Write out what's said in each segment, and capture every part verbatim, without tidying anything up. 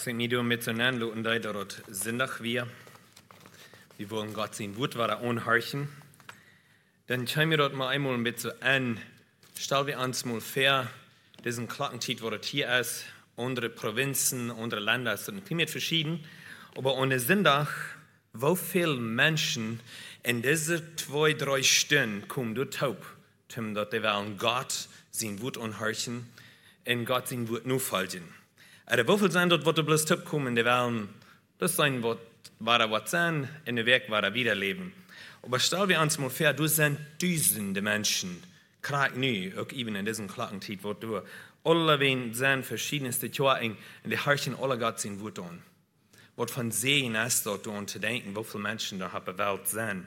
Als ik me door met zo'n aanloten dat het zinnig weer, wir wollen Gott sein Wort war anhorchen, dann schauen wir dort mal einmal ein bisschen an, stellen wir uns mal vor, diesen Klockentiet, wo das hier ist, andere Provinzen, andere Länder sind ziemlich verschieden, aber ohne Sonntag, wie viele Menschen in diese zwei, drei Stunden kommen dort taub, um dort die wollen Gott sein Wort anhorchen und Gott sein Wort nur folgen. Aber wie viele sind dort, wo die bloß taub kommen, die wollen das sein, was war er was sein, in der Weg war er wieder leben. Aber stellen wir uns mal vor, du sind tausende Menschen, gerade nu, auch eben in diesem Klockentiet, wo du alle wen sind verschiedenste Tjahren, und die herrschen alle Gott sein Wort an. Was von sehen ist dort und zu denken, wie viele Menschen da auf der Welt sind.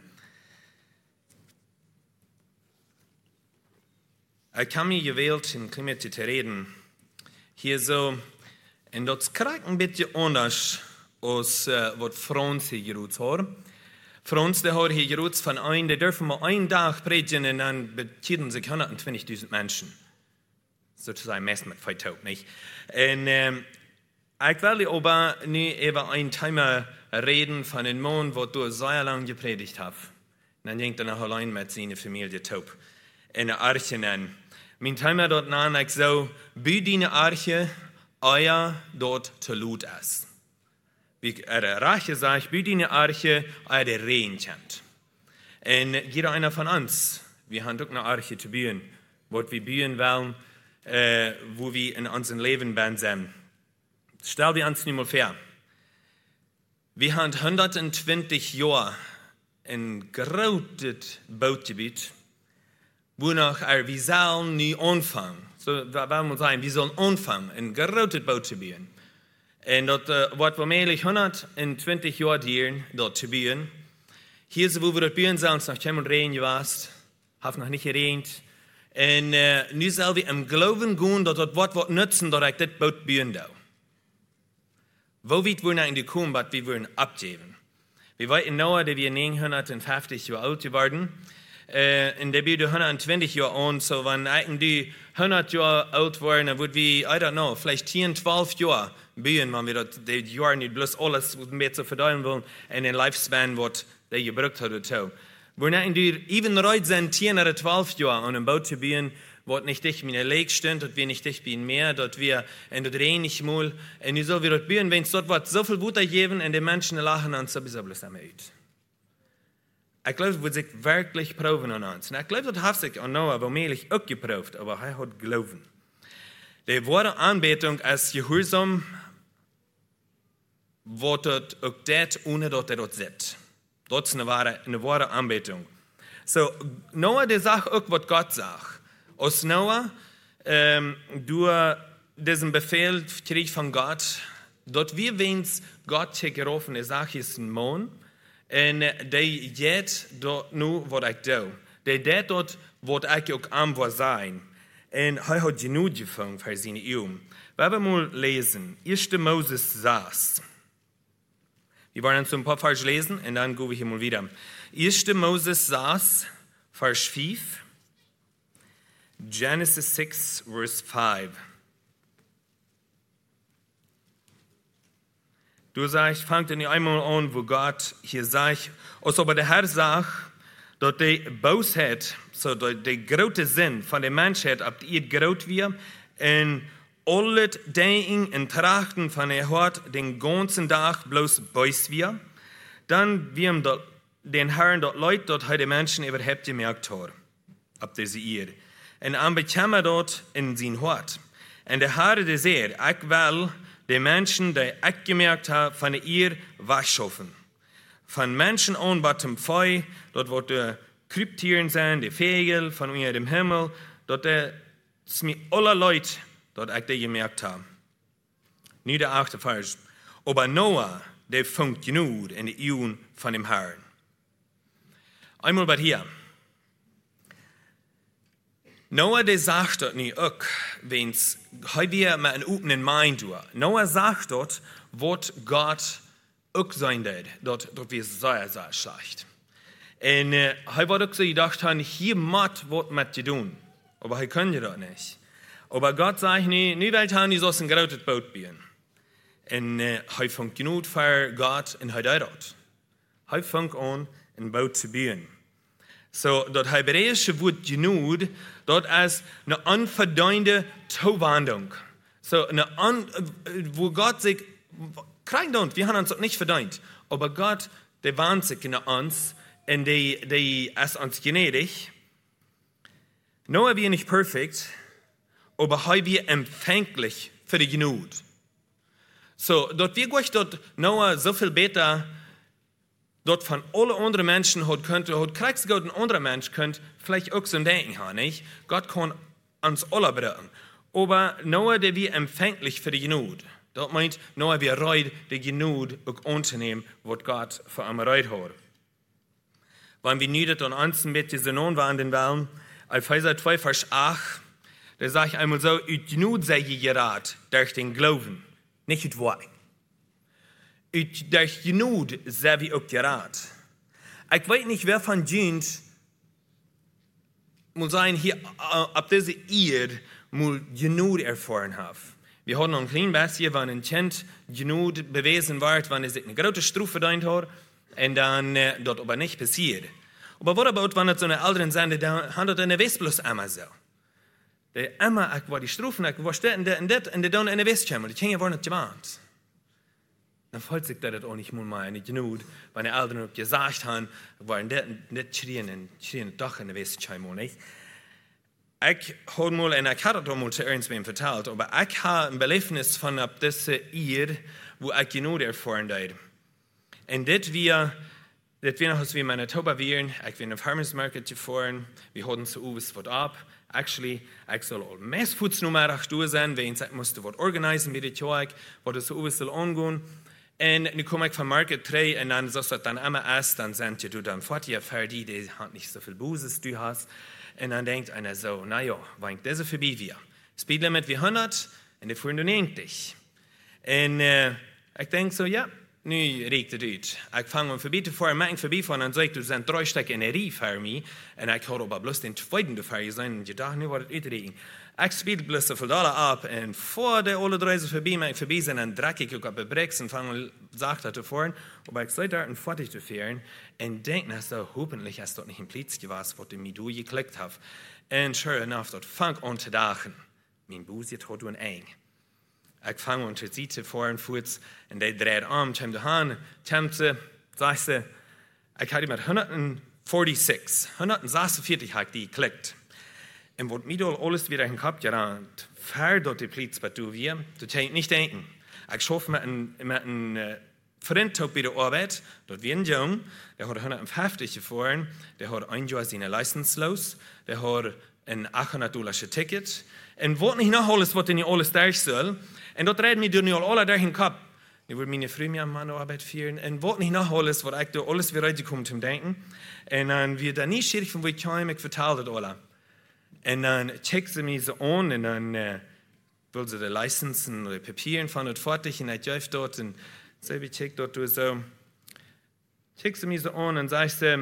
Ich habe mich gewählt, in Klimat zu reden, hier so, und das krijgt ein bisschen anders, als uh, wat Frans hier geroet hoor. Frans die hoor hier geroet van een, die dürfen maar een dag predigen en dan betiden zich honderdtwintigduizend mensen. Sozusagen meest met vijf taub, niet? En um, ik wil aber nu even een Thema reden van een man, wat door zeer lang gepredigt heeft. En dan denkt hij nog alleen met zijn familie taub. En de arche aan. Mijn Thema dort na, ik zou, bij die arche, euer dort te lood is. Wie er Rache sagt, wie die Arche eure Rehen kennt. Und jeder einer von uns, wir haben auch eine Arche zu bauen, wo wir bauen wollen, äh, wo wir in unserem Leben sind. Stell dir uns nicht mal vor. Wir haben hundertzwanzig Jahre ein großes Baugebiet, wo noch er, wir sollen nie anfangen. So, da wollen wir sagen, wir sollen anfangen, ein großes Bau zu bauen. En dat uh, wat we meelig honderdtwintig jaar dieren, dat te bauen. Hier zo, wo we dat bauen zijn, is nog helemaal regen geweest. Heeft nog niet geregend. En uh, nu zullen we im Glauben gaan dat dat wat wat nutzen, dat ik dit boot bauen doe. Wo weit wir eigentlich kommen, was wir wollen abgeben? Wir wollten nauer, dass wir neunhundertfünfzig Jahre alt geworden. Uh, en dat bieden honderdtwintig jaar aan, so wenn eigentlich hundert Jahre alt waren, dann würden wir, I don't know, vielleicht zehn, zwölf Jahre bauen, wenn wir das die Jahre nicht bloß alles mehr zu verteilen wollen, in den Lifespan, was der gebraucht hat. Oder wir eigentlich even right sind, zehn oder zwölf Jahre an einem Bau zu bauen, was nicht dicht mit der Lake stimmt, dass wir nicht dicht wie ein Meer, dass wir in der Regen nicht mal, und wie soll wir das bauen, wenn es dort was so viel Butter geben, und die Menschen lachen uns sowieso bloß am Uit. Ich glaube, es wird sich wirklich proben an uns. Und ich glaube, das hat sich an Noah womöglich auch geprüft, aber er hat Glauben. Die wahre Anbetung ist Gehorsam, was das auch das, ohne dass er das sieht. Das ist eine wahre, eine wahre Anbetung. So, Noah, der sagt auch, was Gott sagt. Als Noah ähm, durch diesen Befehl kriegt von Gott, dort wir, wenn Gott hier gerufen, er sagt, er ist ein Mann, en die jet dort nu wat ik doe. Die deed dort wat ik ook aan wil zijn. En hij had genoeg gevangen voor zijn eeuw. We hebben mal lesen. Eerste Moses zes. Wir wollen uns ein paar Vers lesen und dann gehen wir hier mal wieder. Eerste Moses zes, Vers vijf. Genesis six, Verse five. Du sagst, fangt nicht einmal an, wo Gott hier sagt, als aber der Herr sagt, dass die Bosheit, so der große Sinn von der Menschheit, ab die groß wird, und alle Denken und Trachten von der Hort den ganzen Tag bloß bös wird, dann wird den Herrn dort Leute, dort heute Menschen überhaupt gemerkt haben, ab dieser Ehe. Und dann bekämen dort in sein Hort. Und der Herr, der sagt, ich will, die Menschen, die ich gemerkt habe, von ihr waschen. Von Menschen an, was zum Feu, dort wo die Kryptieren sind, die Vögel von unter dem Himmel, dort ist mir alle Leute, dort ich die gemerkt habe. Nicht der achte Vers. Aber Noah, der funkt genug in die Ehren von dem Herrn. Einmal bei hier. Noah, der sagt dort nicht auch, wenn es wir mit einem offenen Mind tun. Noah sagt dort, was Gott auch sein wird, dort, dort wird es sehr, sehr schlecht. Und äh, er war auch so gedacht, hier muss was mit zu tun. Aber er kann das nicht. Aber Gott sagt nicht, nicht weil er so ein großes Boot bauen. En uh, hij fängt genug für Gott en hij deed. Hij fängt an, een boot te bouwen. So, dat Hebräische Wort genug, dat is een onverdiende toewendung. So, eine an, wo Gott sich, krijg don't, wir haben uns das nicht verdient. Aber Gott, der wahnt sich in uns und der, der ist uns gnädig. Nur wir nicht perfekt, aber wir empfänglich für die Genug. So, dort wir gleich dort Noah so viel besser, dort von alle anderen Menschen hat könnte, hat kriegst Gott ein anderer Mensch könnt, vielleicht auch so denken haben, nicht? Gott kann uns alle brauchen. Aber Noah, der wir empfänglich für die Genug. Das meint, Noah, wir reid die Genug auch unternehmen, was Gott für uns reid hat. Wenn wir nicht an uns ein bisschen so anwenden wollen, Epheser zwei, Vers acht, da sage ich einmal so, ut Genug sei je gerat durch den Glauben, nicht ut Wort. Ut durch Genug sei wir auch gerat. Ich weiß nicht, wer von uns muss sein, hier ab dieser Erde muss Genug erfahren hat. Wir hatten ein kleines bisschen, wenn ein Kind Genug bewiesen wird, wenn er sich eine große Strafe verdient hat, und dann äh, das aber nicht passiert. Aber was about, wenn es so eine Eltern sind, dann handelt es nicht bloß immer so. Der immer, ich war die Strafe, ich war steht in der, in der, in der, in der Westschemmel, die Kinder waren nicht gewarnt. Dann fällt sich das auch nicht mal eine Genug, wenn die Eltern gesagt haben, waren nicht schrien, schrien doch in der Westschemmel, nicht? Ich habe mal, und ich habe das mal zu irgendwem vertellt, aber ich habe ein Belebnis von ab dieser Ehe, wo ich Genug erfahren habe. Und das wir, das wir noch, als wir in Manitoba waren, ich bin auf Farmers Market gefahren, wir hatten so etwas was ab. Actually, ich soll all Messfuß Nummer acht sein, wenn ich musste was organisieren mit der Tag, wo das so etwas soll angehen. Und dann komme ich vom Market drei und dann sagst du dann immer erst, dann sind du dann fort, ja, fertig, die hat nicht so viel Bußes, du hast. Und dann denkt einer so, naja, wenn ich das vorbei wir. Speedlimit wie hundert und die fuhren dann neunzig. Und äh, ich denke so, ja, nu regt het uit. Ik vang hem voorbij te fahren, maak hem voorbij van en zeg, er zijn drie stukken in de rij voor mij. En ik had aber bloß den tweeden voor je zijn. En je dacht, nu wordt het uitregen. Ik speel bloß zoveel dollar op. En voor de alle drie zo voorbij, maak ik voorbij zijn. En druk ik ook op de brakes en vang hem zachter te fahren. Aber ik zit daar en fertig te fahren. En denk, nou zo, hoffentlich is dat niet een plitsje was, wat ik mij doorgeklikt heb. En sure enough, dat vang aan te dagen. Mijn boos het had een eng. Ik vang aan te zitten voor en voet en die draait om, kwam de haan, kwam ze, zei ze, ik had die met honderdvierenzestig, honderdzesenveertig had ik die geklikt. En wat mij dan alles weer in de kop geraakt, ver dat die plaats wat doe weer, dat kan ik niet denken. Ik schaf met een, met een uh, vriend op bij de arbeid, dat weer een jong, die had honderdvijftig gefahren, die had een jaar zijn license los, die had een achthonderd dollar ticket. En wat niet nog alles wat in je alles daar zal. En dat rijdt me door nu al alle daar in kop. Nu wordt mijn vriend mijn man arbeid vieren. En wat niet nog alles wat ik door alles weer uitgekomen te denken. En dan weer daar niet schierig van wat ik kwam, ik vertelde het alle. En dan checken ze me zo aan en dan uh, wil ze de license en de papieren van het fertig en ik juist dort en ze wie check dort door zo. Checken ze me zo aan en zegt ze,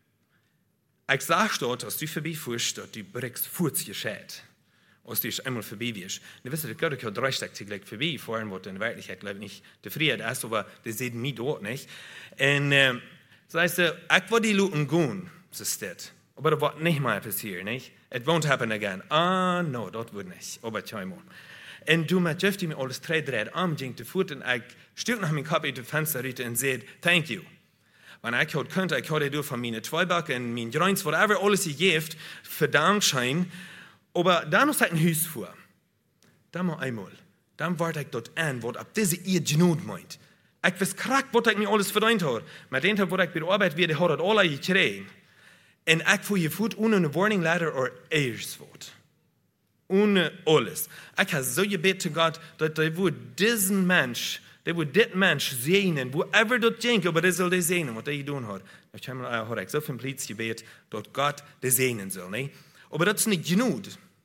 ik zag dort, als du voorbij voerst, dat du brekst voets gescheit. Als du einmal vorbei wirst. Du weißt, das geht ja drei Stück gleich vorbei, vor allem, was in Wirklichkeit, glaube ich, nicht zufrieden ist, aber das sieht mich dort nicht. Und, äh, das heißt, ich war die Leute gehen, so ist das. Aber das wird nicht mal passieren, nicht? It won't happen again. Ah, no, das wird nicht. Aber zweimal. Und du, mit Jeff, die mir alles drei dreht, am, ging zu Fuß, und ich stürzt nach meinem Kopf in die Fensterritte und sagt, thank you. Wenn ich heute könnte, ich hatte durch von meinen Zweibacken und meinen Joints, whatever alles ich gibt, für Dankschein. Aber dann ist ein Haus vor. Dann mal einmal. Dann warte ich dort an, was ab diese ihr Genug meint. Ich weiß krack, was ich mir alles verdient habe. Mit dem Tag, wo ich bei der Arbeit werde, hat das alle gekriegt. Und ich fuhr hier fort ohne eine Warning Letter oder erstes Wort. Ohne alles. Ich habe so gebeten zu Gott, dass der wo diesen Mensch, der wo dit Mensch sehen, wo ever dort denkt, aber der soll das sehen, was er getan hat. Dann habe ich so viel Platz gebeten, dass Gott das sehen soll. Ne? Aber das ist nicht genug.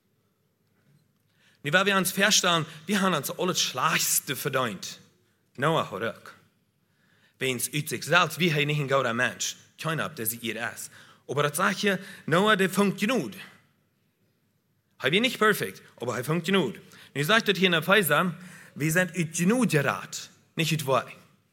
Nu, weil wir uns feststellen, wir haben uns alles Schlechteste verdient. Noah hat auch. Wenn es aus sich selbst, wir haben nicht ein guter Mensch. Keiner hat, der sie ihr ist. Aber das sagt ja, Noah, der funkt genug. Er ist nicht perfekt, aber er funkt genug. Nu sagt das hier in der Epheser, wir sind aus genug gerat. nicht het waar.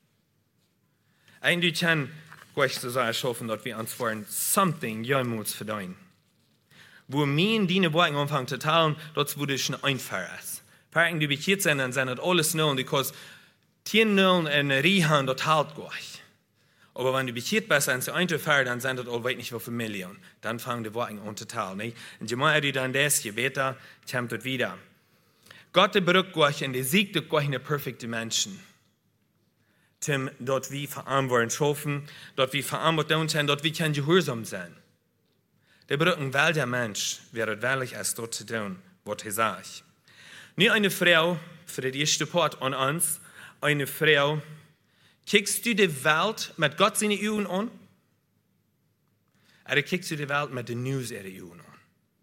En du kan gleich so sagen, schaffen, dass wir uns vor something jemals verdienen. Wo mir in die Worte anfangen zu teilen, dort wurde schon einfach ist. Parken die bekehrt sind, dann sind das alles Nullen, because zehn Nullen in Rihan, dort halt gleich. Aber wenn du bekehrt bist, dann sind es dann sind das allweit nicht wie viele Millionen. Dann fangen die Worte an zu teilen. Nicht? Und je mehr du dann das, je weiter kommt das wieder. Gott berückt gleich und der siegt gleich eine perfekte Menschen. Tim, dort wie verantwortlich schaffen, dort wie verantwortlich sein, dort wie kann gehorsam sein. Der berückt, weil der Mensch wäre wirklich als dort zu tun, was er sagt. Nicht eine Frau, für den ersten Part an uns, eine Frau, kickst du die Welt mit Gott seine Augen an? Oder kickst du die Welt mit den News ihrer Augen an?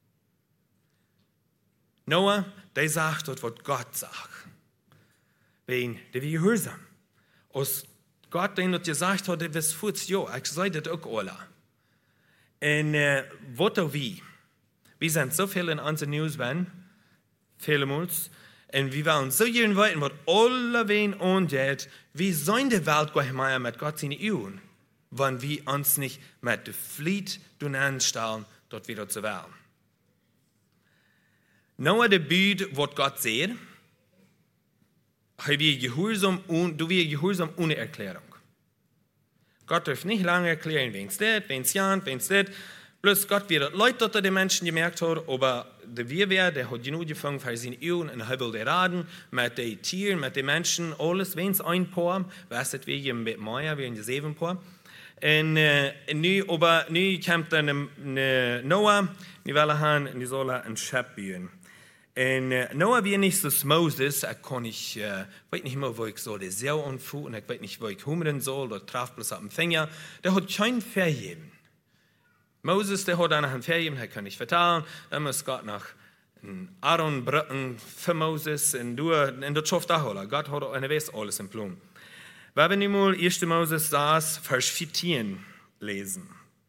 Noah, der sagt dort, was Gott sagt. Wen, der wie gehorsam. Als Gott den dort gesagt hat, der was fuhrt, ja, ich sage das auch alle. Und äh, was auch wie? Wir sind so viel in unseren News, wenn, vielmals, und wir wollen so jeden weiten, was alle wen angeht, wie sollen die Welt gleich mal mit Gott seine Augen, wenn wir uns nicht mit der Fleet anstellen, dort wieder zu wählen. Noah der Büd, was Gott sieht, haben wir gehorsam, du wir gehorsam ohne Erklärung. Gott darf nicht lange erklären, wen es das, wen es ja, wen es das. Bloß Gott wird Leute, dass die Menschen gemerkt hat, aber der Wirwehr, der hat genug gefangen für seine Augen und er will raten mit den Tieren, mit den Menschen, alles, wenn es ein paar, was es wie ein bisschen mehr, wie in die sieben paar. Und äh, nu, aber nu kommt dann äh, Noah, die wollen haben, und die sollen ein Schab bauen. Und äh, Noah wie nicht so Moses, ich kann nicht, äh, weiß nicht mehr, wo ich so die Sau anfuhr, und ich weiß nicht, wo ich hungern soll, oder traf bloß auf den Finger. Der hat kein Vergeben. Moses, der hat einen Vergeben, der kann nicht vertalen. Dann muss Gott nach Aaron brücken für Moses, und du, und das schafft auch alle. Gott hat eine Weise alles im Plan. Wenn wir nun mal erster Moses saß, Vers vierzehn lesen.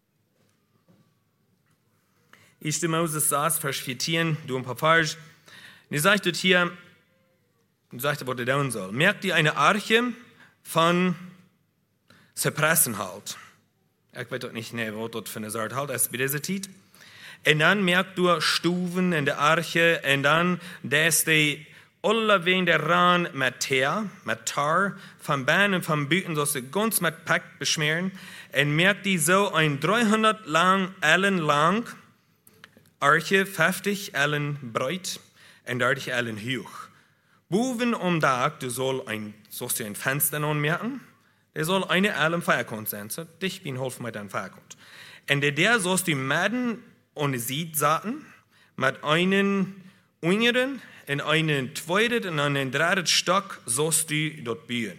erster Moses saß, Vers vierzehn, du ein paar Vers. Und er sagt dort hier, und sagt, was er tun soll. Merkt ihr eine Arche von Zypressen halt. Ich weiß doch nicht, ne, was dort für eine Sorte halt ist bei dieser Zeit. Und dann merkt du Stufen in der Arche, und dann, dass die alle wen der Rahn mit Teer, mit Tar, vom Bein und vom Büten, so sie ganz mit Pack beschmieren, und merkt die so ein dreihundert lang, Ellen lang, Arche, fünfzig Ellen breit, und dreißig Ellen hoch. Boven um Dach, du soll ein, sollst du ein Fenster anmerken, der soll eine Ellen Feierkund sein, so dich bin Holf mit einem Feierkund. Und der, der sollst du Madden und Sied saten, mit einem Ungeren, in einen zweiten und einen dritten Stock sollst du dort bauen.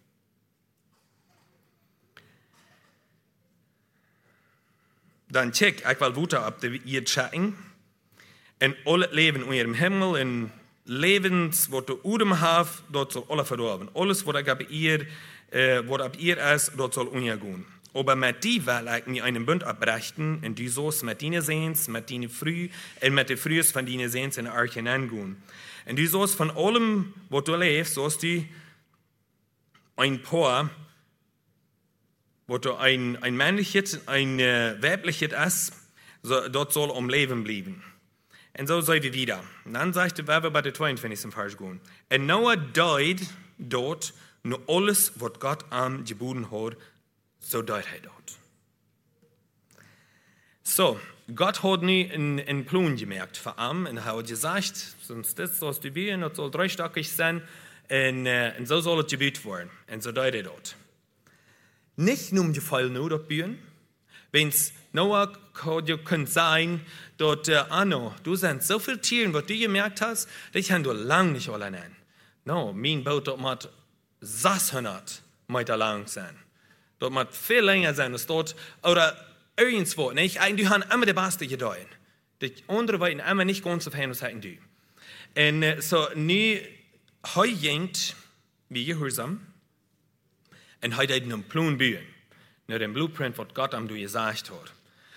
Dann check, ich will weiter ab ihr checken. Und alle Leben in ihrem Himmel, in Lebens, was du Udem hast, dort soll alle verdorben. Alles, was ab ihr, äh, was ab ihr ist, dort soll untergehen. Aber mit die will ich mir einen Bund abbrechen, und du sollst mit deinen Sehens, mit deinen Früh, und mit den Frühs von deinen Sehens in der Arche hineingehen. Und du sollst von allem, was du lebst, sollst du ein paar, wo du ein, ein männliches, ein äh, weibliches ist, so, dort soll um Leben bleiben. Und so sei wir wieder. Und dann sagt er, wir bei der zweiundzwanzigsten Vers gehen. Und Noah died dort, nur alles, was Gott am geboten hat, so died er dort. So, Gott hat nie einen Plan gemerkt für ihn, und er hat gesagt, sonst das sollst du bauen, das soll dreistöckig sein, und, äh, und so soll es gebaut werden. Und so died er dort. Nicht nur um die Fall nur dort bauen, wenn es Noah könnte sein, dort, äh, Anno, du sind so viele Tiere, was du gemerkt hast, dich haben du lange nicht alle nennen. No, mein Boot dort muss sechshundert Meter lang sein. Dort muss viel länger sein als dort, oder irgendwo, nicht? Die haben immer die Beste getan. Die anderen wollten immer nicht ganz so fein, was hatten die. Und äh, so, nu, heu jengt, wie gehorsam, und heute hat einen Plan bauen. Nur den Blueprint, was Gott am du gesagt hat.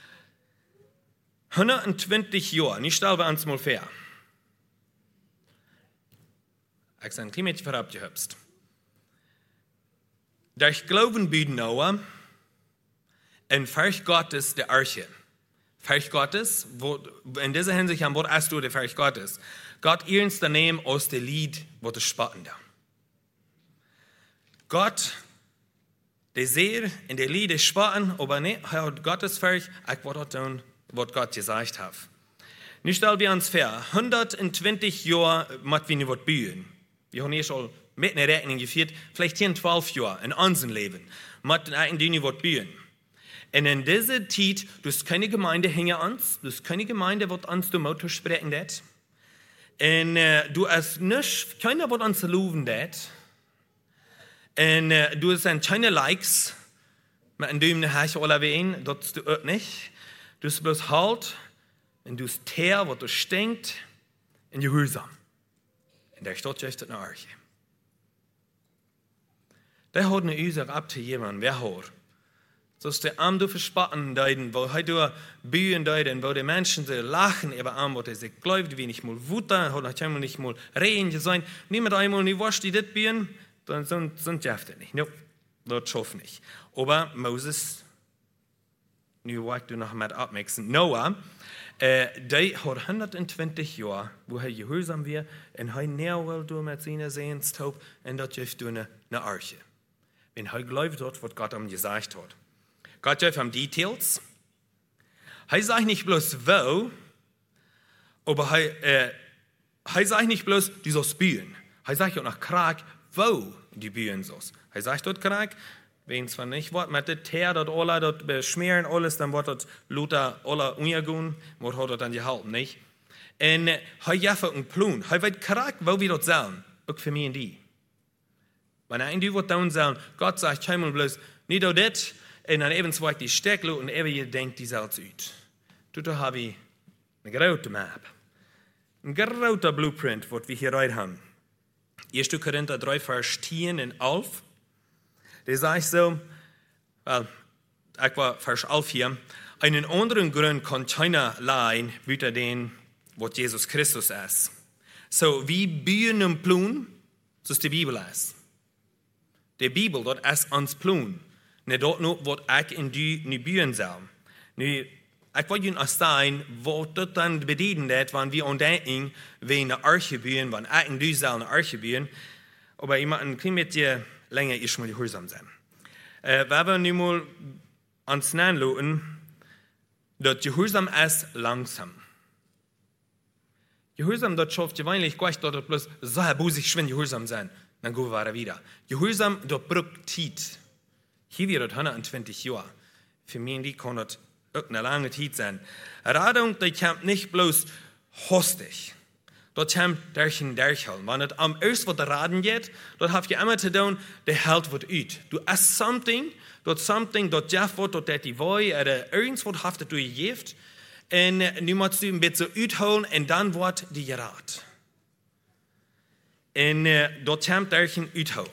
hundertzwanzig Jahre, nicht stellen wir uns mal fair. Ich sage, ein Klimat verabgehübst. durch Glauben büden Noah ein Volk Gottes der Arche. Volk Gottes, wo, in dieser Hinsicht am Wort hast du der Volk Gottes. Gott ernst nehmen aus dem Lied, wo das spatten da. Gott, der sehr in der Lied ist spatten, aber nicht, er hat Gottes Volk, ich wollte tun, was Gott gesagt hat. Nu stellen wir uns vor, hundertzwanzig Jahre mit wir nicht was bühen. Wir haben hier schon mit einer Rechnung geführt, vielleicht zehn, zwölf Jahre in unserem Leben, mit eigentlich nicht was bühen. Und in dieser Zeit, du hast keine Gemeinde hinter uns, du hast keine Gemeinde, die uns zum Motor sprechen wird. Und äh, du hast nicht, keiner, der uns loben wird. Und äh, du hast keine Likes, mit einem Daumen nach oder wen, das du auch nicht. Du hast bloß Halt, und du hast Teer, was du stinkt, und Gehorsam. Und der steht just in der Arche. Der hat eine User ab zu jemandem, wer hat. So ist der Arm, du verspatten deuten, wo du bühen deuten, wo die Menschen so lachen über Arm, wo der sich glaubt, wie nicht mal Wutter, hat einmal nicht mal Regen sein. Niemand einmal nicht wascht, die das bühen, dann sind, sind die nicht. No, das schafft nicht. Aber Moses, nu wollt du noch mal abmixen. Noah, äh, der hat hundertzwanzig Jahre, wo er gehorsam war, und er näher will du mit seiner Sehnstaub, und das gibt du eine, eine Arche. Wenn er glaubt hat, was Gott ihm gesagt hat. Gott gibt ihm Details. Er sagt nicht bloß wo, aber er, äh, er sagt nicht bloß, die sollst bühen. Er sagt auch nach Krag, wo die bühen sollst. Er sagt dort Krag, wenn es von nicht wird, mit der Teer dort alle dort beschmieren alles, dann wird dort Luther alle umgehen, wird er dort dann gehalten, nicht? Und er gibt einen Plan. Er weiß Krag, wo wir dort sein, auch für mich und die. Wenn er in die wird dann sagen, Gott sagt, schau mal bloß, nicht auch das, und dann eben zweigt die Stecklo und eben ihr denkt die selbst aus. Dort habe ich eine große Map. Ein großer Blueprint, was wir hier rein haben. erster Korinther drei, Vers zehn und elf. Der sagt so, well, ich war Vers elf hier, einen anderen Grund kann keiner leihen, bitte den, was Jesus Christus ist. So, wie bühen und Plun, so ist die Bibel ist. Die Bibel, dort ist uns Plun. Nicht dort nur, was ich in die nicht bühen soll. Nu, ich wollte Ihnen auch sagen, was das dann bedeuten wird, wenn wir entdecken, wie eine Arche bühen, wenn ich in die soll eine Arche bühen. Aber ich möchte ein klein bisschen länger erstmal gehorsam sein. Äh, wenn wir nun mal ans Nennen schauen, dass Gehorsam ist langsam. Gehorsam, das schafft gewöhnlich gleich, dass das bloß so busig schwinn Gehorsam sein. Dann gehen wir wieder. Gehorsam, das braucht Zeit. Hier wird das hundertzwanzig Jahre. Für mich die kann das auch eine lange Zeit sein. Radung, die kommt nicht bloß hostig. Das kommt durch den Durchhalten. Wenn es am ersten, was der Raden geht, das habt ihr immer zu tun, der hält was ut. Du hast something, das something, das Jeff wird, das die Woi, oder irgendwas haft du gegeben, und du musst du ein bisschen utholen, und dann wird die gerat. Und uh, das kommt durch den Utholen.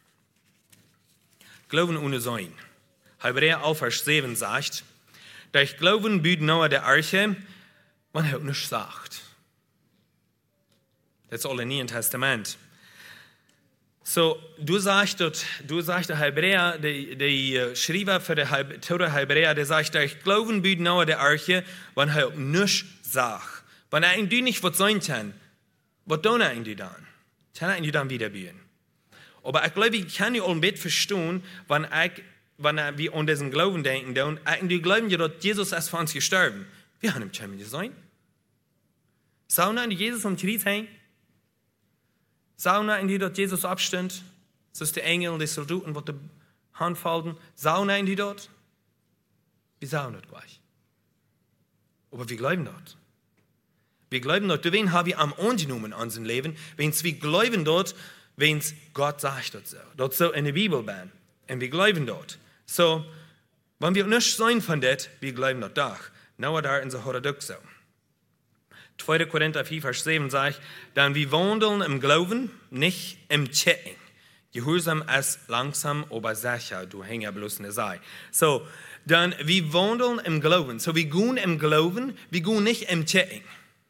Glauben ohne Sein. Hebräer elf, Vers sieben sagt, durch Glauben büht Noah der Arche, man hat nichts gesagt. Das ist all im Neuen Testament. So, du sagst dort, du sagst der Hebräer, der, der Schreiber für die Tora Hebräer, der sagt, durch Glauben büht Noah der Arche, man hat nichts gesagt. Wenn er in die nicht was sein kann, was tun er in die dann? Kann er in die dann wieder bühen? Aber ich glaube, ich kann nicht all mit verstehen, wenn, ich, wenn wir an diesen Glauben denken. Und wir glauben ja, dass Jesus ist für uns gestorben. Wir haben ihm schon nicht sein. Sauna in die Jesus am Kreuz hängen. Sauna in die dort Jesus abstand. Das ist der Engel und die Soldaten, die die Hand falten. Sauna in die dort. Wir sagen das gleich. Aber wir glauben dort. Wir glauben dort. Wen haben wir am angenommen an unserem Leben? Wenn wir glauben dort, wenn Gott sagt das so. Das so in der Bibel bin. Und wir glauben dort. So, wenn wir nicht sein von das, wir glauben dort doch. Noah da in so hat er so. zweiter Korinther vier, Vers sieben sagt, dann wir wandeln im Glauben, nicht im Checken. Gehorsam ist langsam, aber sicher, du hängst ja bloß eine Sei. So, dann wir wandeln im Glauben. So, wir gehen im Glauben, wir gehen nicht im Checken.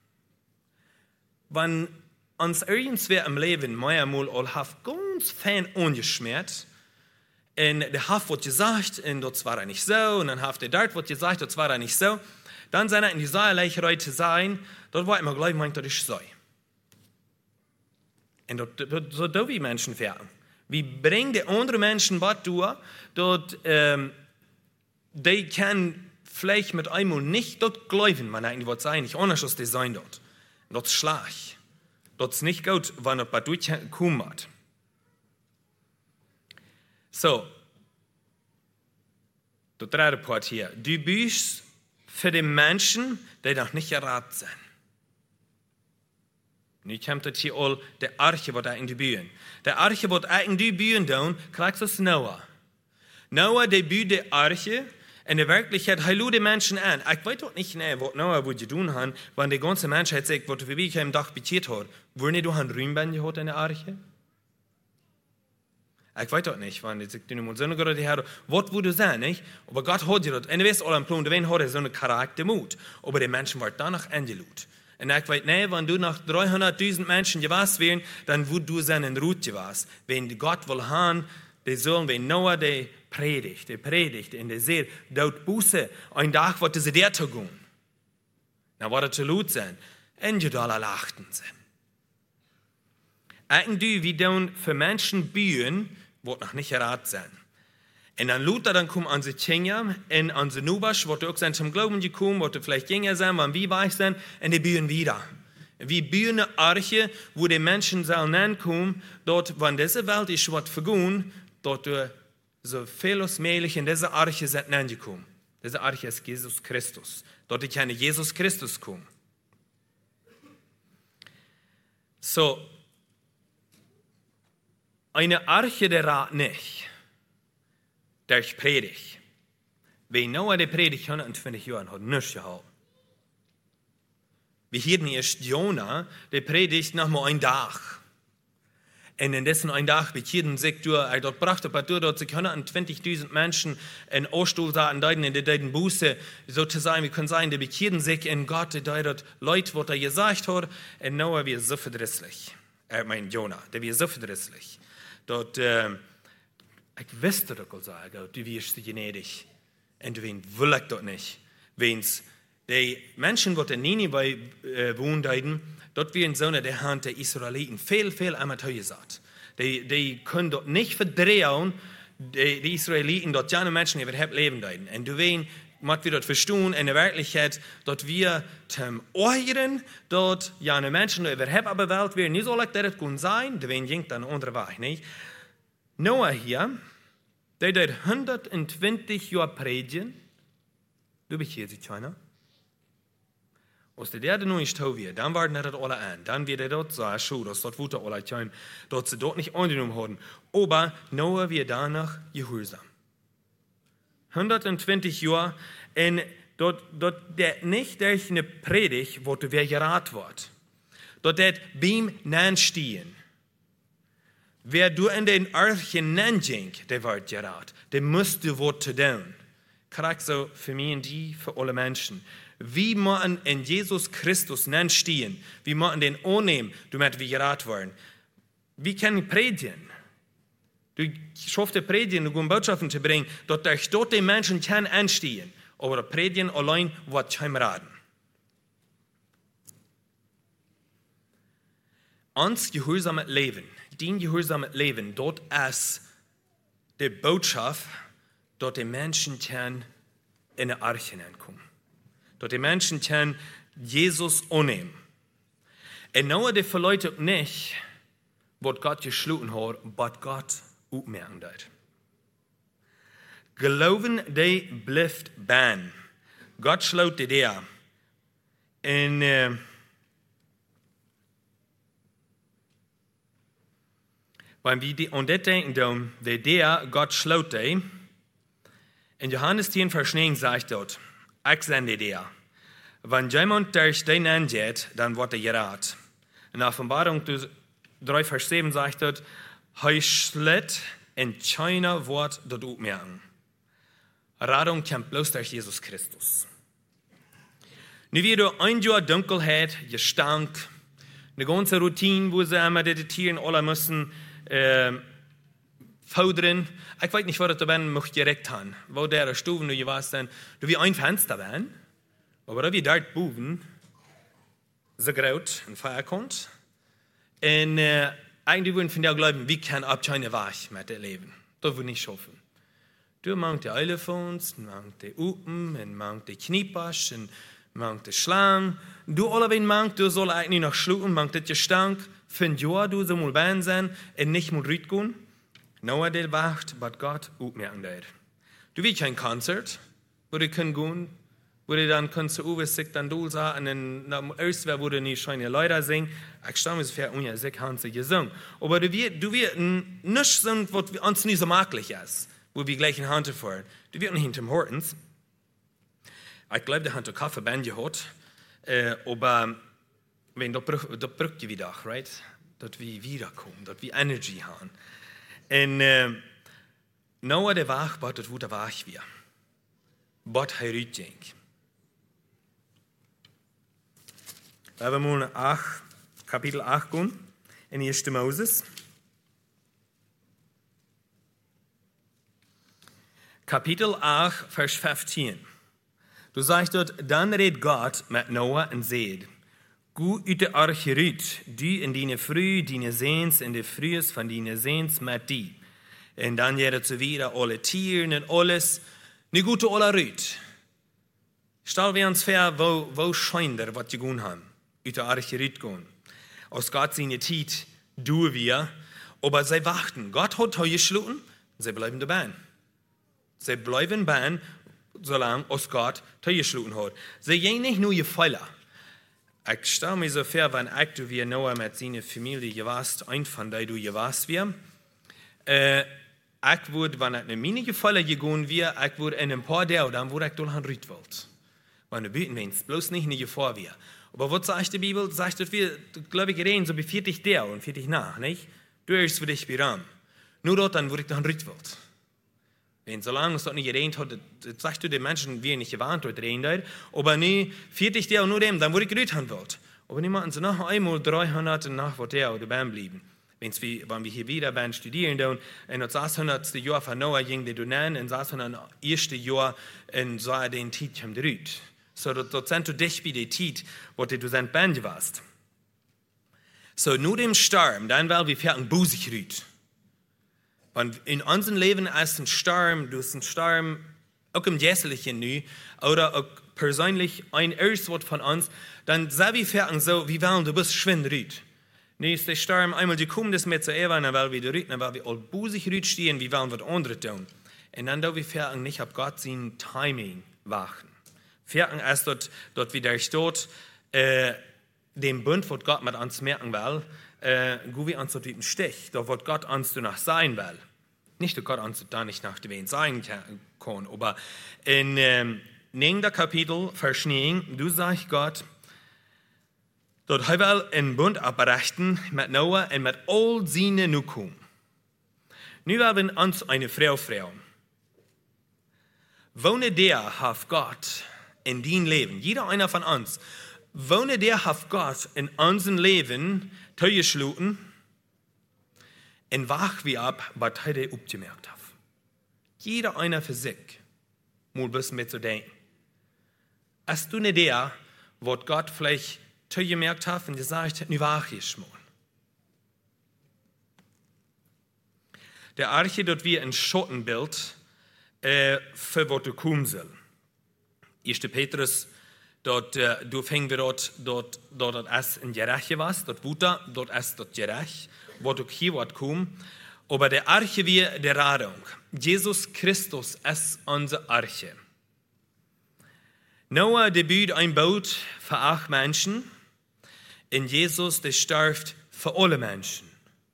Wenn uns irgendwer im Leben mal all hat ganz fein angeschmiert Und der Haft wird gesagt, und das war er nicht so. Und dann Haft der dort wird gesagt, das war er nicht so. Dann sind er in die Säuerleicherei zu sein, dort war immer gleich meint, dass ich sei. Und dort, dort, so do wie Menschen werden. Wie bringen die anderen Menschen was durch, dort, ähm, die können vielleicht mit einmal nicht dort glauben, man eigentlich was sein, nicht anders als die sein dort. Und dort schlag. Dort ist nicht gut, wenn dort was durchkommt. So. Der dritte Part hier. Du bist für die Menschen, die noch nicht erraten sind. Nu kommt das hier all, der Arche wird in die Bühnen. Der Arche wird in die Bühnen tun, kriegst du Noah. Noah, der büht die Arche, in der Wirklichkeit, er lud die Menschen an. Ich weiß doch nicht, nee, was Noah würde tun haben, wenn die ganze Menschheit sagt, was für wie im Dach beziert hat. Würde nicht du einen Rühmband gehabt in der Arche? Ich weiß doch nicht, wenn die sich die Nummer so eine gerade her, was würde sein, nicht? Aber Gott hat dir das, und du weißt, alle am Plan, der hat so einen Charaktermut. Aber die Menschen waren danach angelut. Und ich weiß, nee, wenn du nach dreihunderttausend Menschen gewasst wären, dann würd du seinen Rut gewasst. Wenn Gott will haben, die sollen, wenn Noah der predigt, der predigt, und der sagt, dort Buße, ein Tag wird sie der tun. Dann wird er zu laut sein. Und die alle lachten sie. Irgendwie, wie dann für Menschen bühen, wird noch nicht erraten sein. Und dann Luther dann kommt an sie Tjenja, und an sie Nubasch, wird auch sein zum Glauben gekommen, wird vielleicht jünger sein, wann wie weiß sein, und die bühen wieder. Wie bühen eine Arche, wo die Menschen sollen ankommen, dort, wenn diese Welt ist, wird vergehen, dort so viel als möglich in diese Arche sind angekommen. Diese Arche ist Jesus Christus. Dort kann Jesus Christus kommen. So, eine Arche der Rat nicht. Der Predigt. Wenn Noah die Predigt hundertzwanzig Jahre hat nichts gehalten. Wir hier erst Jona, der Predigt nach mal ein Tag. Und in dessen ein Tag bekehrten sich durch, dort brachte ein paar dort sich hundertzwanzigtausend Menschen in Oststuhl sahen, in der deuten Buße, sozusagen, wie kann sein, die bekehrten sich in Gott, die dort Leute, was er gesagt hat, und Noah wird so verdrisslich. Er meint Jona, der wird so verdrisslich. Dort, äh, ich wüsste doch auch sagen, du wirst sie gnädig. Und du will ich dort nicht. Wenn's die Menschen, die in Ninive äh, wohnen, dort werden so eine der Hand der Israeliten viel, viel Amateur gesagt. Die, die können dort nicht verdrehen, die, die Israeliten dort ja Menschen überhaupt leben deuten. Und du weißt, was wir dort verstehen, in der Wirklichkeit, dort wir zum Ohren, dort ja Menschen überhaupt aber Welt werden, nicht so leicht, dass das kann sein, du weißt, ging dann andere Weg, nicht? Noah hier, der dort hundertzwanzig Jahre predigen, du bist hier, sieht keiner. Als der derde noch nicht tau wird, dann warten das alle an. Dann wird er dort so schon, dass dort Wutter alle kommen, dort sie dort nicht angenommen haben. Aber Noah wird danach gehorsam. hundertzwanzig Jahre, und dort, dort der nicht durch eine Predigt, wo du wer geraten wird. Dort der beim Nanstehen. Wer du in den Archen nanjink, der wird geraten. Der musst du was tun. Krieg so für mich und die, für alle Menschen. Wie man in Jesus Christus nanstehen, wie man den annehmen, du möchtest wie geraten werden. Wie kann ich predigen? Du schaffst die Predigen, du gehst Botschaften zu bringen, dort durch dort die Menschen kann anstehen. Aber Predigen allein wird kein raten. Uns gehorsames Leben, dein gehorsames Leben, dort ist die Botschaft, dort die Menschen kann in der Arche ankommen. Dort die Menschen können Jesus annehmen. Und nur die Verleutung nicht, was Gott geschlossen hat, was Gott aufmerken hat. Glauben, die bleibt ban. Gott schloot die der. Und äh, wenn wir die, an das denken, wie der Gott schloot die, in Johannes zehn, Vers neun sagt dort, ich sende dir. Wenn jemand durch den angeht, dann wird er geraten. In Offenbarung drei, Vers sieben sagt dort, er schlägt in keiner Wort dort aufmerken. Radung kommt bloß durch Jesus Christus. Nu wieder ein Jahr Dunkelheit, Gestank, eine ganze Routine, wo sie einmal die Tiere alle müssen, äh, Fouderen. Ich weiß nicht, was das ben mocht direkt haben. Wo der Stufen, du warst dann, du wie ein Fenster ben, aber da wie dort boven, so groß ein Feuer kommt. Und äh, eigentlich würden von der glauben, wie kann abscheinen wach mit dem Leben. Das würde nicht schaffen. Du mangst die Elefants, du mangst die Upen, du mangst die Kniepasch, du mangst die Schlangen. Du alle wen mangst, du soll eigentlich noch schlucken, mangst das Gestank. Find ja, du so mal bein sein und nicht mal rüt gehen. Noah der wacht, aber Gott aufmerken der. Du willst kein Konzert, wo du können gehen, wo du dann kannst du über sich dann du sagen, und dann erst wer wurde nicht scheine Leute singen. Ich stamme es für unja sich haben sie gesungen. Aber du wirst, du wirst nicht so, was uns nicht so maglich ist, wo wir gleich in Hand fahren. Du wirst nicht hinterm Hortens. Ich glaube, der hat eine Kaffeeband gehabt, äh, aber wenn das braucht wieder, right? Dass wir wiederkommen, dass wir Energy haben. Und äh, Noah der wach, aber das wurde wach wir. Bot herütjeng. Da wir mal acht, Kapitel acht gehen, in erster Moses. Kapitel acht, Vers fünfzehn. Du sagst dort, dann redet Gott mit Noah und sagt, Gu uit de arche rüt, du in die früh, die Sehns, in de frühes von die Sehns mit die. Und dann jeder zu wieder alle Tieren und alles, ne gute alle rüt. Stell wir uns vor, wo, wo scheint er, was die gehen haben, uit de arche rüt gehen. Aus Gott seine Tiet, du wir, aber sie warten. Gott hat heute geschlagen, sie bleiben dabei. Sie bleiben dabei, solange aus Gott heute geschlagen hat. Sie gehen nicht nur ihr Fehler. Ich stelle mir so vor, wenn ich du wie Noah mit seiner Familie gewasst, ein von denen du gewasst wir, äh, ich würde, wenn ich eine Mine gefallen gegangen wäre, ich würde in ein paar Tage, dann würde ich durch ein Rüt wollt. Wenn du beten willst, bloß nicht eine Gefahr wäre. Aber was sagt die Bibel? Sagt, dass wir, glaube ich, reden, so wie vierzig der und vierzig nach, nicht? Du erst für dich beram. Nur dort, dann würde ich durch ein Rüt wollt. Wenn solange es dort nicht geredet hat, sagst du den Menschen, wie er nicht gewarnt hat, reden dort, aber nie vierzig der und nur dem, dann würde ich gerührt haben wollt. Aber niemanden so nach einmal dreihundert nach was der oder beim blieben. Wenn's wie, wenn wir hier wieder beim Studieren da und in das sechshundertste Jahr von Noah ging die du nennen, in das erste Jahr in so den Tiet kam gerührt. So, dort sind du dich wie die Tiet, wo du sind Band warst. So, nur dem Sturm, dann weil wir fertig busig rührt. Und in unserem Leben ist ein Sturm, du hast einen Sturm, auch im Jässlichen nu, oder auch persönlich ein Erswort von uns, dann sei wir fertig so, wie wollen du bist schwind rüt. Nu ist der Sturm einmal gekommen, das mit so ewan, weil wir rüt, weil wir all busig rüt stehen, wie wollen wir andere tun. Und dann da wir fertig nicht auf Gott sein Timing wachen. Fertig ist dort, dort wieder steht, äh, dem Bund, was Gott mit uns merken will, äh, gut wie uns dort einen Stich, da wird Gott uns danach sein will. Nicht, dass Gott uns da nicht nach dem sein kann, aber in ähm, neunten Kapitel, Vers neun, du sagst Gott, dort er will einen Bund abbrechen mit Noah und mit all seinen Nukum. Nu werden wir uns eine Frau fragen. Wohne der hat Gott in dein Leben, jeder einer von uns, wohne der hat Gott in unserem Leben zugeschlossen und wach wie ab, was er aufgemerkt hat. Jeder einer für sich, muss ein bisschen mit zu denken. Hast du eine Idee, was Gott vielleicht zugemerkt hat und gesagt hat, nu wach ich mal. Der Arche, dort wie ein Schottenbild, äh, für was du kommen soll. erster Petrus, dort, äh, du fängst wir dort, dort, dort es in Gerecht was, dort Wuta, dort es dort Gerecht, wo du hier wat kommen. Aber der Arche wie der Radung. Jesus Christus ist unsere Arche. Noah, der baut ein Boot für acht Menschen. Und Jesus, der stirbt für alle Menschen.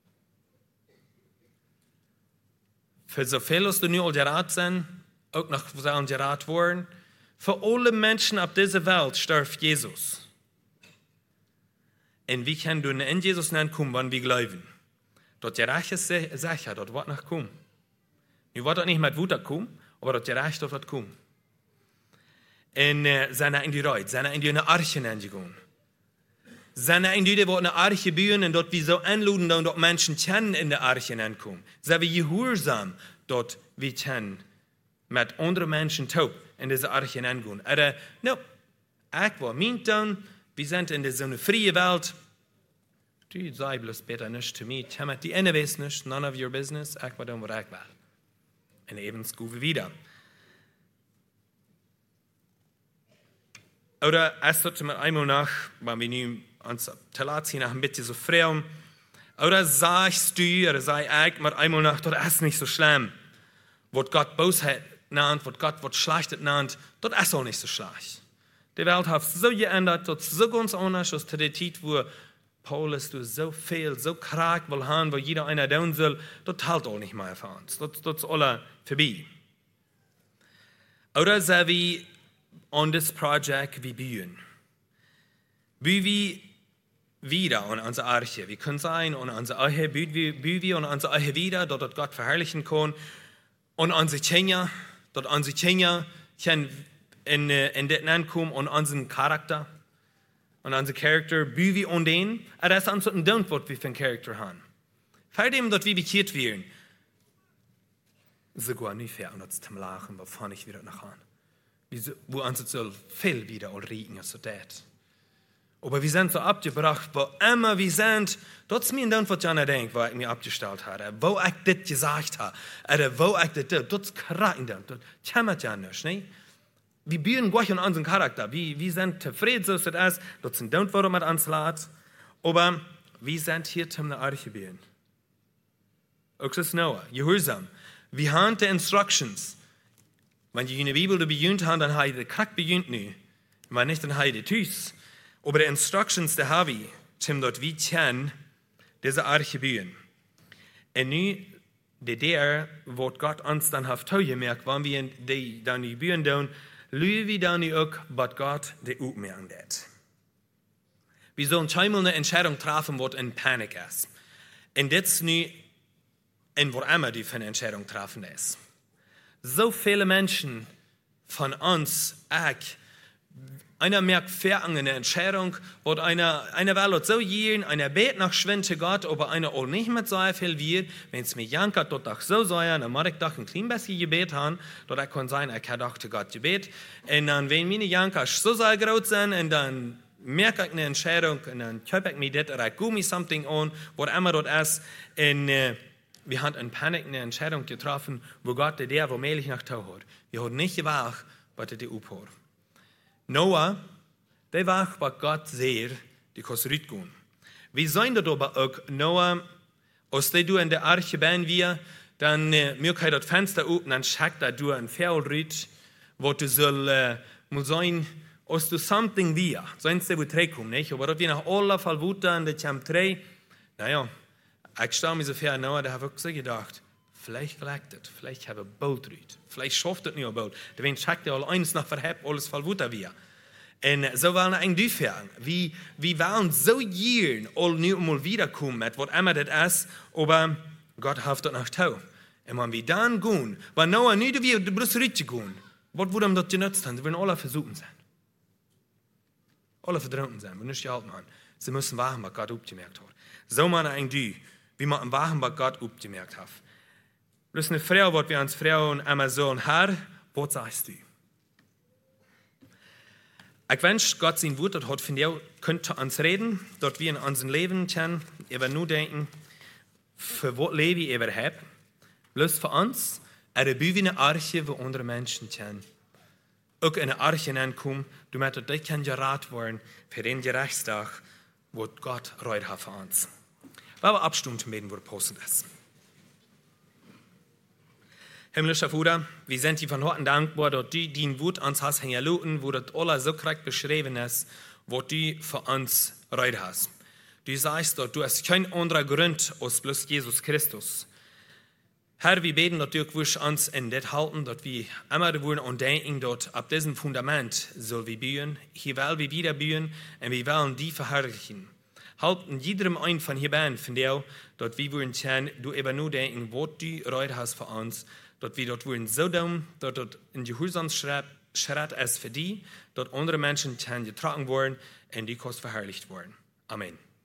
Für so viele, die nu al gerat sind, auch noch sollen gerat worden, für alle Menschen auf dieser Welt stirbt Jesus. Und wie können du in Jesus kommen, wenn wir glauben? Dort der Reich ist sicher, dort wird noch kommen. Nu wird dort nicht mit Wut kommen, aber dort der Reich dort wird kommen. Und äh, sind in die Reut, sind in die Arche hineingegangen. Zijn ein die die in de arche buien en dat we zo aanluden dan dat mensen kennen in de arche aankomen. Zijn we gehoorzaam dat we kennen met andere mensen toe in deze arche aangaan. Er, nou, ik wat meent dan, we zijn in deze vrije wereld. Du sei bloß beter nicht zu mir. Ich habe die Ende weiß nicht, none of your business. Ich war dann, wo ich war. Und eben skuve wieder. Oder es sollte mir einmal nach, wenn wir nun ans Telatien nach ein bisschen so frei. Oder sagst du, oder sei ich mir einmal nach, das ist nicht so schlimm. Was Gott Bosheit nennt, was Gott was Schlechtes nennt, das ist auch nicht so schlecht. Die Welt hat so geändert, das ist so ganz anders als zu der Zeit, wo Paulus, du so viel, so krank will haben, wo jeder einer tun soll, das halt auch nicht mehr für uns. Das, das ist alles vorbei. Oder sagen wir an das Projekt wie bauen. Wie wir wieder an unsere Arche. Wir können sein, an unsere Arche, wie wir an unsere Arche wieder, dort Gott verherrlichen kann. Und unsere Kinder, dort unsere Kinder können in, in das ankommen, an unseren Charakter. Und unser Charakter, wie wir an den, aber das ist uns ein Dank, was wir für einen Charakter haben. Vor dem, dass wir bekehrt werden, sogar nicht fair, und das zum Lachen, wovon ich wieder nach an. Wo uns so viel wieder all reden, als das. Aber wir sind so abgebracht, wo immer wir sind, das ist mir ein Dank, was Jana denkt, wo ich mir abgestellt habe, wo ich das gesagt habe, oder wo ich das, das ist krass, das kann ja nicht, ne? Wir bauen gleich an unseren Charakter. Wir, wir sind zufrieden, so ist das. Das sind Dank, warum man uns lädt. Aber wir sind hier zum Arche bauen. Auch das Noah, gehorsam. Wir haben die Instructions. Wenn ihr in der Bibel beginnt habt, dann habt ihr Krack beginnt nicht. Wenn nicht, dann habt ihr Tüß. Aber die Instructions, die habe ich, zum dort wir kennen, diese Arche bauen. Und nun, der, der, wo Gott uns dann hat gemerkt, wenn wir die dann die bauen tun, lügen wir dann auch, was Gott die aufmerken wird. Wir sollen einmal eine Entscheidung treffen, was in Panik ist. Und das ist nicht, in wo immer die für eine Entscheidung treffen ist. So viele Menschen von uns, ich, einer merkt für eine Entscheidung, wo einer, einer will so gehen, einer bet nach Schwente Gott, aber einer auch nicht mit so viel wird, wenn es mir jankert, dort auch so sein, dann muss ich doch ein klein bisschen Gebet haben, dort kann sein, ich habe doch zu Gott Gebet, und dann, wenn meine Janker so sehr groß sind, und dann merke ich eine Entscheidung, und dann köpe ich mir das, oder ich gucke mir something an, was immer dort ist, und äh, wir haben in Panik eine Entscheidung getroffen, wo Gott der, wo mählich nach Tau hat. Wir haben nicht gewacht, was er die uphat. Noah, der war, was Gott sieht, die kann zurückgehen. Wir sollen dort aber auch, Noah, als du in der Arche bist, wir, dann äh, mir kann das Fenster öffnen, dann schickt er du ein Pferd rüt, wo du soll, äh, muss sein, als du something wir, sonst der wird reinkommen, nicht? Aber dort wir nach aller Fall Wutter, und der kommt rein, naja, ich stehe mir so fair, Noah, der hat wirklich so gedacht, vielleicht geleckt es, vielleicht habe ich ein Boot rüt, vielleicht schafft es nicht ein Boot. Deswegen schickt er all eins nach verhebt, alles voll Wutter wir. Und so wollen wir eigentlich durchfahren. Wir, wir wollen so jeden all nicht mal wiederkommen, mit was immer das ist, aber Gott hat das noch tau. Und wenn wir dann gehen, wenn Noah nicht wie die Brüste richtig gehen, was würde ihm das genutzt haben? Sie werden alle versuchen sein. Alle verdrängt sein, wir nicht gehalten haben. Sie müssen wachen, was Gott aufgemerkt hat. So machen wir eigentlich, wie man wachen, was Gott aufgemerkt hat. Bloß eine Frau, was wir uns Frauen einmal so, Herr, was sagst du? Ich wünsche, Gott sein Wort hat, von dir könnte uns reden, dort wir in unserem Leben können, über nur denken, für was lebe ich überhaupt. Bloß für uns, eine bühne Arche, wo andere Menschen können. Auch eine Arche ankommen, damit das kann gerat werden für den Gerichtstag, wo Gott reut hat für uns. Weil wir abstimmen werden, wo passend ist. Himmlischer Vater, wir sind dir von heute dankbar, dass du dein Wort uns hast hängen lassen, wo das alles so korrekt beschrieben ist, was du für uns reut hast. Du sagst, dass du hast kein anderer Grund als bloß Jesus Christus. Herr, wir beten, dass du uns in das halten, dass wir immer wollen und denken, dass ab diesem Fundament soll wir bauen, hier wollen wir wieder bauen und wir wollen die verherrlichen. Halten jedem ein von hier bei, von dir, dass wir wollen können, du eben nur denken, was du reut hast für uns, dass wir dort wollen so tun, dass dort in Gehorsamsschritt ist für die, dass andere Menschen können getragen werden und die Kost verherrlicht werden. Amen.